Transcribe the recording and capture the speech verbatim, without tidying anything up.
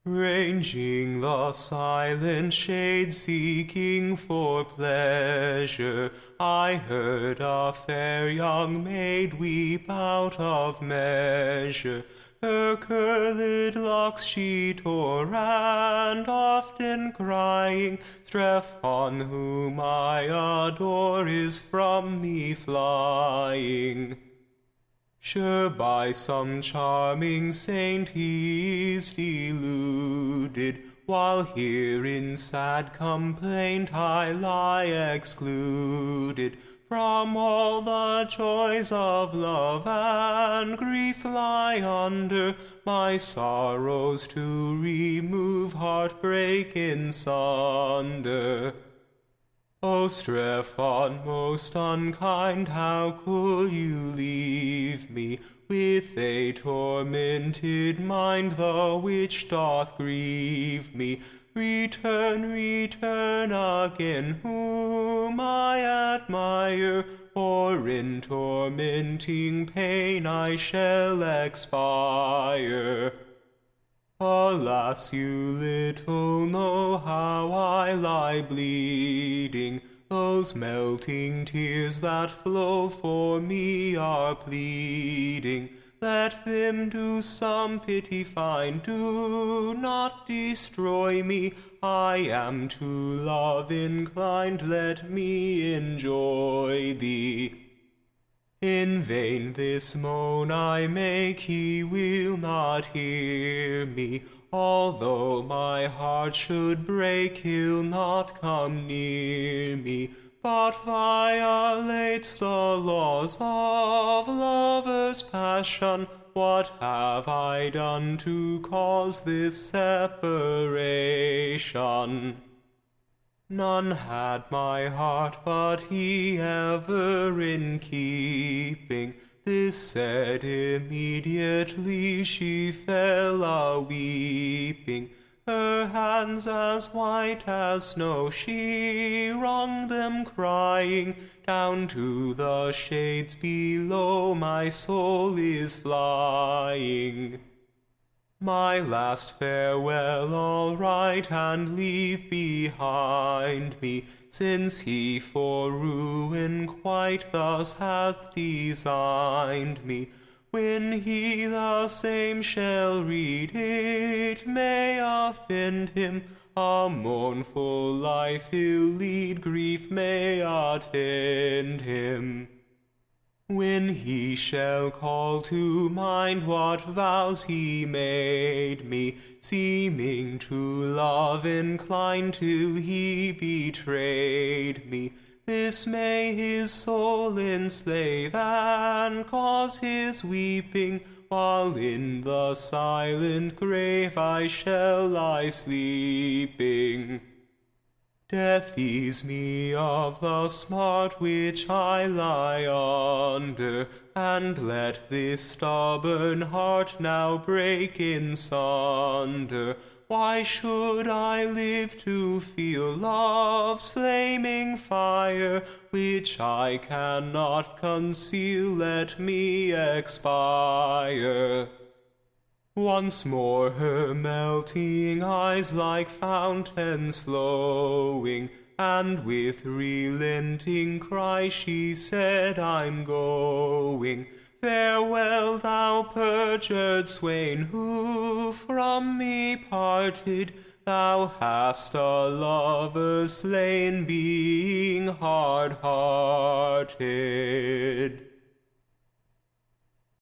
Ranging the silent shade, seeking for pleasure, I heard a fair young maid weep out of measure. Her curled locks she tore, and often crying, Strephon, whom I adore, is from me flying. Sure by some charming saint he is deluded, while here in sad complaint I lie excluded from all the joys of love, and grief lie under my sorrows to remove heartbreak in sunder. O Strephon, most unkind, how could you leave me with a tormented mind, the which doth grieve me? Return, return again, whom I admire, or in tormenting pain I shall expire. Alas, you little know how I lie bleeding. Those melting tears that flow for me are pleading. Let them do some pity find, do not destroy me. I am to love inclined, let me enjoy thee. In vain this moan I make, he will not hear me. Although my heart should break, he'll not come near me, but violates the laws of lovers' passion. What have I done to cause this separation? None had my heart but he ever in keeping. This said, immediately she fell a-weeping. Her hands as white as snow, she wrung them crying, Down to the shades below my soul is flying. My last farewell I'll write and leave behind me, since he for ruin quite thus hath designed me. When he the same shall read, it may offend him. A mournful life he'll lead, grief may attend him. When he shall call to mind what vows he made me, seeming to love inclined till he betrayed me, this may his soul enslave and cause his weeping, while in the silent grave I shall lie sleeping. Death ease me of the smart which I lie under, and let this stubborn heart now break in sunder. Why should I live to feel love's flaming fire, which I cannot conceal? Let me expire. Once more her melting eyes like fountains flowing, and with relenting cry she said, I'm going. Farewell, thou perjured swain, who from me parted. Thou hast a lover slain, being hard-hearted.